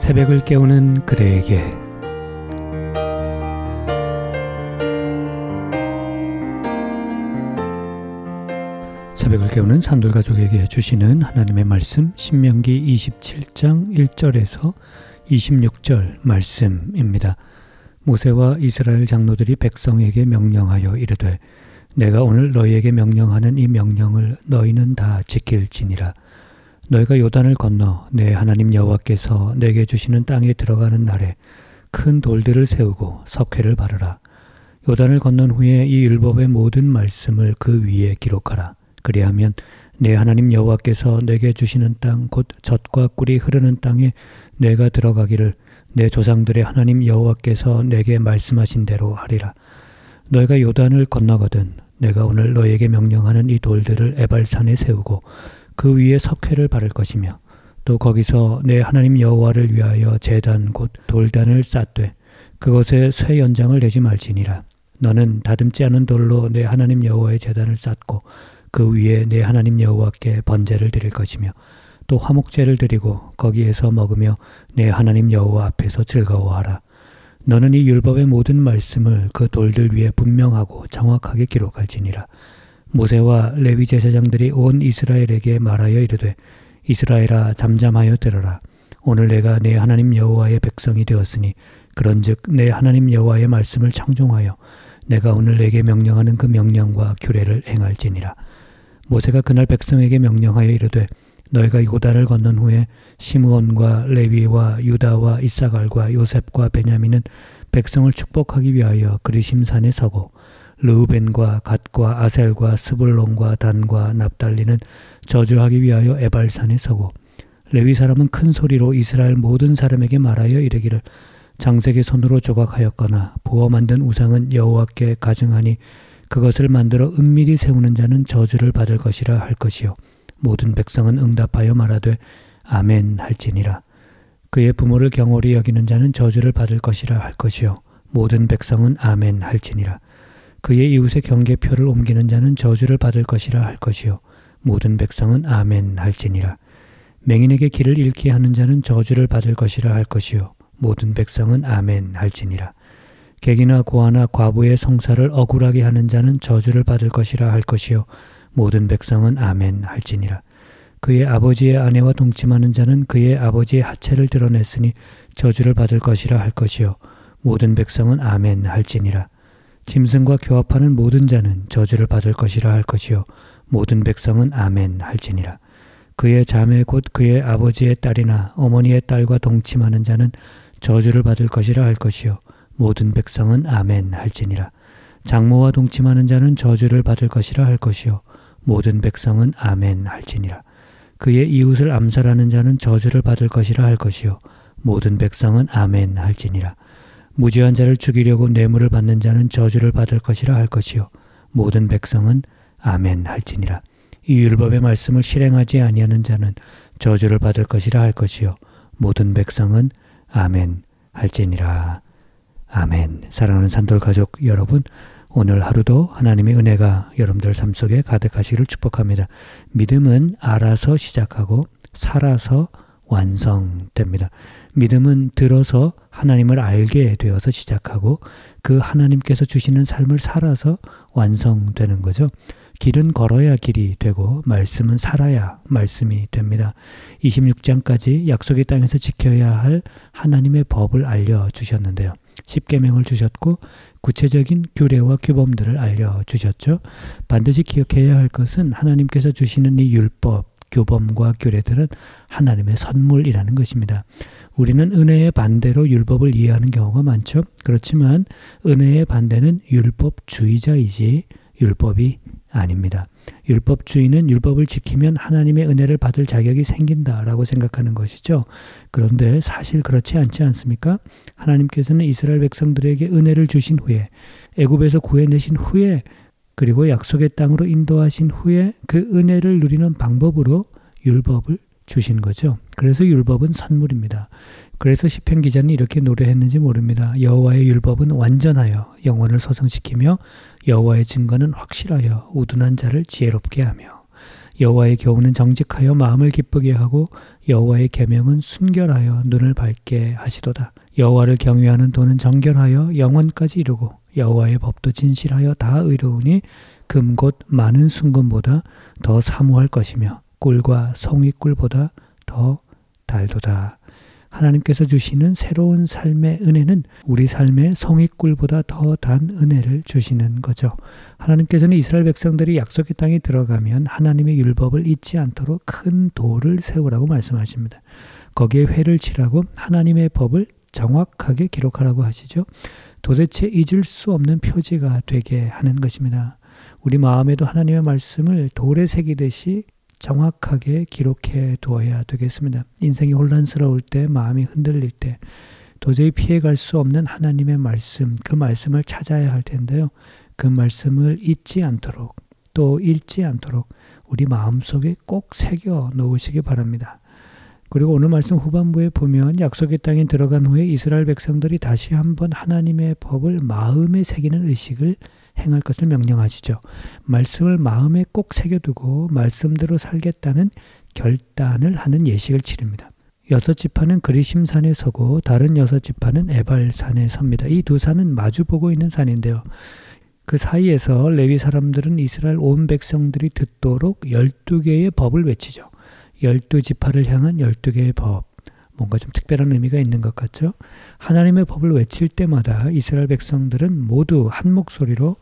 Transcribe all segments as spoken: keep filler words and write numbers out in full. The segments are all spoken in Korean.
새벽을 깨우는 그대에게 새벽을 깨우는 산돌가족에게 주시는 하나님의 말씀 신명기 이십칠 장 일 절에서 이십육 절 말씀입니다. 모세와 이스라엘 장로들이 백성에게 명령하여 이르되 내가 오늘 너희에게 명령하는 이 명령을 너희는 다 지킬지니라. 너희가 요단을 건너 내 하나님 여호와께서 내게 주시는 땅에 들어가는 날에 큰 돌들을 세우고 석회를 바르라. 요단을 건넌 후에 이 율법의 모든 말씀을 그 위에 기록하라. 그리하면 내 하나님 여호와께서 내게 주시는 땅 곧 젖과 꿀이 흐르는 땅에 내가 들어가기를 내 조상들의 하나님 여호와께서 내게 말씀하신 대로 하리라. 너희가 요단을 건너거든 내가 오늘 너희에게 명령하는 이 돌들을 에발산에 세우고 그 위에 석회를 바를 것이며 또 거기서 내 하나님 여호와를 위하여 제단 곧 돌단을 쌓되 그것에 쇠 연장을 내지 말지니라. 너는 다듬지 않은 돌로 내 하나님 여호와의 제단을 쌓고 그 위에 내 하나님 여호와께 번제를 드릴 것이며 또 화목제를 드리고 거기에서 먹으며 내 하나님 여호와 앞에서 즐거워하라. 너는 이 율법의 모든 말씀을 그 돌들 위에 분명하고 정확하게 기록할지니라. 모세와 레위 제사장들이 온 이스라엘에게 말하여 이르되 이스라엘아 잠잠하여 들어라. 오늘 내가 내 하나님 여호와의 백성이 되었으니 그런즉 내 하나님 여호와의 말씀을 청종하여 내가 오늘 내게 명령하는 그 명령과 규례를 행할지니라. 모세가 그날 백성에게 명령하여 이르되 너희가 요단을 건넌 후에 시므온과 레위와 유다와 이사갈과 요셉과 베냐민은 백성을 축복하기 위하여 그리심산에 서고 르우벤과 갓과 아셀과 스불론과 단과 납달리는 저주하기 위하여 에발산에 서고 레위 사람은 큰 소리로 이스라엘 모든 사람에게 말하여 이르기를 장색의 손으로 조각하였거나 부어 만든 우상은 여호와께 가증하니 그것을 만들어 은밀히 세우는 자는 저주를 받을 것이라 할 것이요 모든 백성은 응답하여 말하되 아멘 할지니라. 그의 부모를 경홀히 여기는 자는 저주를 받을 것이라 할 것이요 모든 백성은 아멘 할지니라. 그의 이웃의 경계표를 옮기는 자는 저주를 받을 것이라 할 것이요 모든 백성은 아멘 할지니라. 맹인에게 길을 잃게 하는 자는 저주를 받을 것이라 할 것이요 모든 백성은 아멘 할지니라. 객이나 고아나 과부의 성사를 억울하게 하는 자는 저주를 받을 것이라 할 것이요 모든 백성은 아멘 할지니라. 그의 아버지의 아내와 동침하는 자는 그의 아버지의 하체를 드러냈으니 저주를 받을 것이라 할 것이요 모든 백성은 아멘 할지니라. 짐승과 교합하는 모든 자는 저주를 받을 것이라 할 것이요 모든 백성은 아멘 할지니라. 그의 자매 곧 그의 아버지의 딸이나 어머니의 딸과 동침하는 자는 저주를 받을 것이라 할 것이요 모든 백성은 아멘 할지니라. 장모와 동침하는 자는 저주를 받을 것이라 할 것이요 모든 백성은 아멘 할지니라. 그의 이웃을 암살하는 자는 저주를 받을 것이라 할 것이요 모든 백성은 아멘 할지니라. 무죄한 자를 죽이려고 뇌물을 받는 자는 저주를 받을 것이라 할 것이요 모든 백성은 아멘 할지니라. 이 율법의 말씀을 실행하지 아니하는 자는 저주를 받을 것이라 할 것이요 모든 백성은 아멘 할지니라. 아멘. 사랑하는 산돌가족 여러분, 오늘 하루도 하나님의 은혜가 여러분들 삶 속에 가득하시기를 축복합니다. 믿음은 알아서 시작하고 살아서 완성됩니다. 믿음은 들어서 하나님을 알게 되어서 시작하고 그 하나님께서 주시는 삶을 살아서 완성되는 거죠. 길은 걸어야 길이 되고 말씀은 살아야 말씀이 됩니다. 이십육 장까지 약속의 땅에서 지켜야 할 하나님의 법을 알려주셨는데요. 십계명을 주셨고 구체적인 규례와 규범들을 알려주셨죠. 반드시 기억해야 할 것은 하나님께서 주시는 이 율법, 규범과 규례들은 하나님의 선물이라는 것입니다. 우리는 은혜의 반대로 율법을 이해하는 경우가 많죠. 그렇지만 은혜의 반대는 율법주의자이지 율법이 아닙니다. 율법주의는 율법을 지키면 하나님의 은혜를 받을 자격이 생긴다라고 생각하는 것이죠. 그런데 사실 그렇지 않지 않습니까? 하나님께서는 이스라엘 백성들에게 은혜를 주신 후에 애굽에서 구해내신 후에 그리고 약속의 땅으로 인도하신 후에 그 은혜를 누리는 방법으로 율법을 주신 거죠. 그래서 율법은 선물입니다. 그래서 시편 기자는 이렇게 노래했는지 모릅니다. 여호와의 율법은 완전하여 영혼을 소성시키며 여호와의 증거는 확실하여 우둔한 자를 지혜롭게 하며 여호와의 교훈은 정직하여 마음을 기쁘게 하고 여호와의 계명은 순결하여 눈을 밝게 하시도다. 여호와를 경외하는 도는 정결하여 영원까지 이루고 여호와의 법도 진실하여 다 의로우니 금 곧 많은 순금보다 더 사모할 것이며 꿀과 송이꿀보다 더 달도다. 하나님께서 주시는 새로운 삶의 은혜는 우리 삶의 송이꿀보다 더 단 은혜를 주시는 거죠. 하나님께서는 이스라엘 백성들이 약속의 땅에 들어가면 하나님의 율법을 잊지 않도록 큰 돌을 세우라고 말씀하십니다. 거기에 회를 칠하고 하나님의 법을 정확하게 기록하라고 하시죠. 도대체 잊을 수 없는 표지가 되게 하는 것입니다. 우리 마음에도 하나님의 말씀을 돌에 새기듯이 정확하게 기록해 두어야 되겠습니다. 인생이 혼란스러울 때, 마음이 흔들릴 때 도저히 피해갈 수 없는 하나님의 말씀, 그 말씀을 찾아야 할 텐데요. 그 말씀을 잊지 않도록 또 읽지 않도록 우리 마음속에 꼭 새겨 놓으시기 바랍니다. 그리고 오늘 말씀 후반부에 보면 약속의 땅에 들어간 후에 이스라엘 백성들이 다시 한번 하나님의 법을 마음에 새기는 의식을 행할 것을 명령하시죠. 말씀을 마음에 꼭 새겨두고 말씀대로 살겠다는 결단을 하는 예식을 치릅니다. 여섯 지파는 그리심산에 서고 다른 여섯 지파는 에발산에 섭니다. 이 두 산은 마주보고 있는 산인데요. 그 사이에서 레위 사람들은 이스라엘 온 백성들이 듣도록 열두 개의 법을 외치죠. 열두 지파를 향한 열두 개의 법. 뭔가 좀 특별한 의미가 있는 것 같죠? 하나님의 법을 외칠 때마다 이스라엘 백성들은 모두 한 목소리로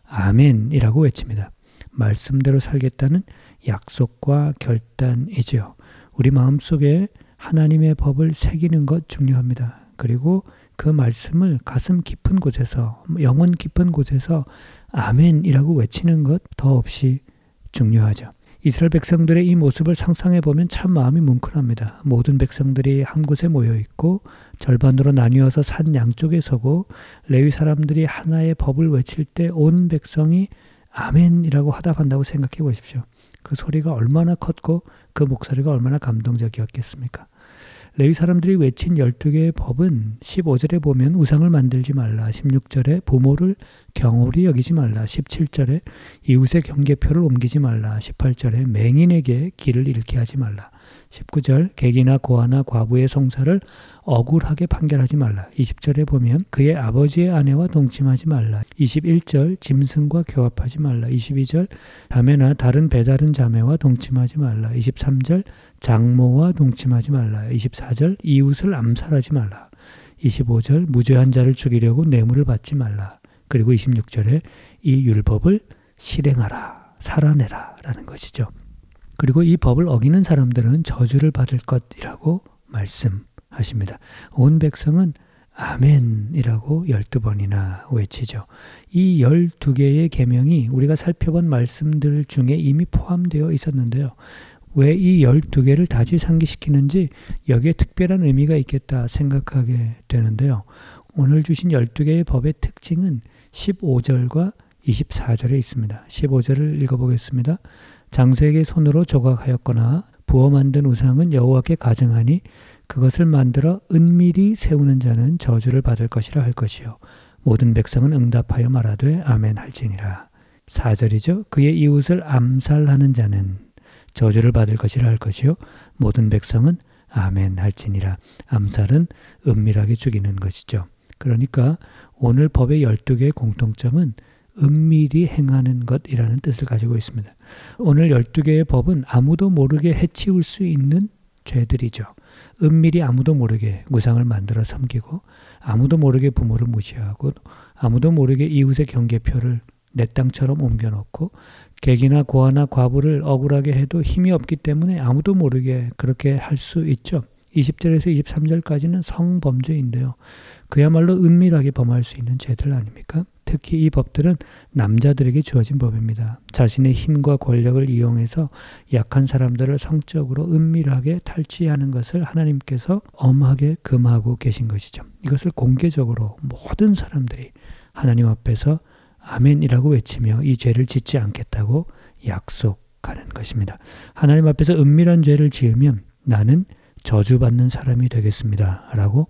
아멘이라고 외칩니다. 말씀대로 살겠다는 약속과 결단이지요. 우리 마음속에 하나님의 법을 새기는 것 중요합니다. 그리고 그 말씀을 가슴 깊은 곳에서, 영혼 깊은 곳에서 아멘이라고 외치는 것 더없이 중요하죠. 이스라엘 백성들의 이 모습을 상상해 보면 참 마음이 뭉클합니다. 모든 백성들이 한 곳에 모여 있고 절반으로 나뉘어서 산 양쪽에 서고 레위 사람들이 하나의 법을 외칠 때 온 백성이 아멘이라고 화답한다고 생각해 보십시오. 그 소리가 얼마나 컸고 그 목소리가 얼마나 감동적이었겠습니까? 레위 사람들이 외친 열두 개의 법은 십오 절에 보면 우상을 만들지 말라, 십육 절에 부모를 경홀히 여기지 말라, 십칠 절에 이웃의 경계표를 옮기지 말라, 십팔 절에 맹인에게 길을 잃게 하지 말라, 십구 절 객이나 고아나 과부의 송사를 억울하게 판결하지 말라, 이십 절에 보면 그의 아버지의 아내와 동침하지 말라, 이십일 절 짐승과 교합하지 말라, 이십이 절 자매나 다른 배다른 자매와 동침하지 말라, 이십삼 절 장모와 동침하지 말라, 이십사 절 이웃을 암살하지 말라, 이십오 절 무죄한 자를 죽이려고 뇌물을 받지 말라, 그리고 이십육 절에 이 율법을 실행하라, 살아내라 라는 것이죠. 그리고 이 법을 어기는 사람들은 저주를 받을 것이라고 말씀하십니다. 온 백성은 아멘이라고 열두 번이나 외치죠. 이 열두 개의 계명이 우리가 살펴본 말씀들 중에 이미 포함되어 있었는데요. 왜 이 열두 개를 다지상기시키는지 여기에 특별한 의미가 있겠다 생각하게 되는데요. 오늘 주신 열두 개의 법의 특징은 십오 절과 이십사 절에 있습니다. 십오 절을 읽어보겠습니다. 장세에게 손으로 조각하였거나 부어 만든 우상은 여호와께 가증하니 그것을 만들어 은밀히 세우는 자는 저주를 받을 것이라 할 것이요 모든 백성은 응답하여 말하되 아멘 할지니라. 사 절이죠. 그의 이웃을 암살하는 자는 저주를 받을 것이라 할 것이요 모든 백성은 아멘 할지니라. 암살은 은밀하게 죽이는 것이죠. 그러니까 오늘 법의 열두 개의 공통점은 은밀히 행하는 것이라는 뜻을 가지고 있습니다. 오늘 열두 개의 법은 아무도 모르게 해치울 수 있는 죄들이죠. 은밀히 아무도 모르게 우상을 만들어 섬기고 아무도 모르게 부모를 무시하고 아무도 모르게 이웃의 경계표를 내 땅처럼 옮겨놓고 객이나 고아나 과부를 억울하게 해도 힘이 없기 때문에 아무도 모르게 그렇게 할 수 있죠. 이십 절에서 이십삼 절까지는 성범죄인데요. 그야말로 은밀하게 범할 수 있는 죄들 아닙니까? 특히 이 법들은 남자들에게 주어진 법입니다. 자신의 힘과 권력을 이용해서 약한 사람들을 성적으로 은밀하게 탈취하는 것을 하나님께서 엄하게 금하고 계신 것이죠. 이것을 공개적으로 모든 사람들이 하나님 앞에서 아멘이라고 외치며 이 죄를 짓지 않겠다고 약속하는 것입니다. 하나님 앞에서 은밀한 죄를 지으면 나는 저주받는 사람이 되겠습니다 라고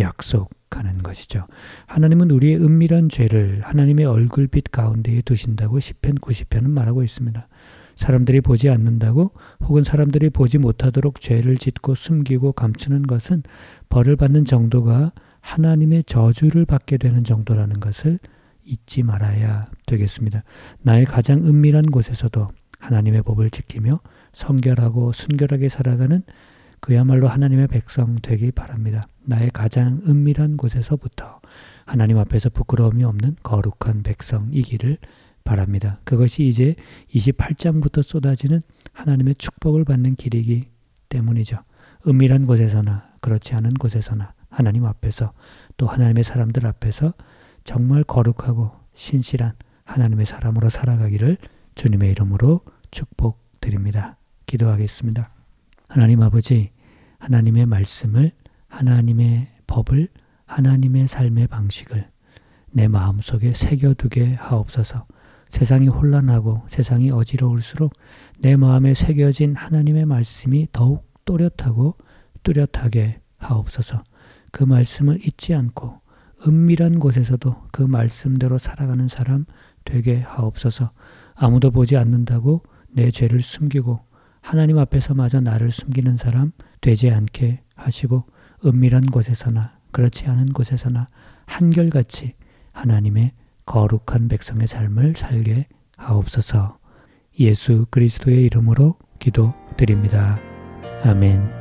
약속하는 것이죠. 하나님은 우리의 은밀한 죄를 하나님의 얼굴빛 가운데에 두신다고 시편 구십 편은 말하고 있습니다. 사람들이 보지 않는다고 혹은 사람들이 보지 못하도록 죄를 짓고 숨기고 감추는 것은 벌을 받는 정도가 하나님의 저주를 받게 되는 정도라는 것을 잊지 말아야 되겠습니다. 나의 가장 은밀한 곳에서도 하나님의 법을 지키며 성결하고 순결하게 살아가는 그야말로 하나님의 백성 되기 바랍니다. 나의 가장 은밀한 곳에서부터 하나님 앞에서 부끄러움이 없는 거룩한 백성이기를 바랍니다. 그것이 이제 이십팔 장부터 쏟아지는 하나님의 축복을 받는 길이기 때문이죠. 은밀한 곳에서나 그렇지 않은 곳에서나 하나님 앞에서 또 하나님의 사람들 앞에서 정말 거룩하고 신실한 하나님의 사람으로 살아가기를 주님의 이름으로 축복드립니다. 기도하겠습니다. 하나님 아버지, 하나님의 말씀을, 하나님의 법을, 하나님의 삶의 방식을 내 마음속에 새겨두게 하옵소서. 세상이 혼란하고 세상이 어지러울수록 내 마음에 새겨진 하나님의 말씀이 더욱 또렷하고 뚜렷하게 하옵소서. 그 말씀을 잊지 않고 은밀한 곳에서도 그 말씀대로 살아가는 사람 되게 하옵소서. 아무도 보지 않는다고 내 죄를 숨기고 하나님 앞에서마저 나를 숨기는 사람 되지 않게 하시고 은밀한 곳에서나 그렇지 않은 곳에서나 한결같이 하나님의 거룩한 백성의 삶을 살게 하옵소서. 예수 그리스도의 이름으로 기도드립니다. 아멘.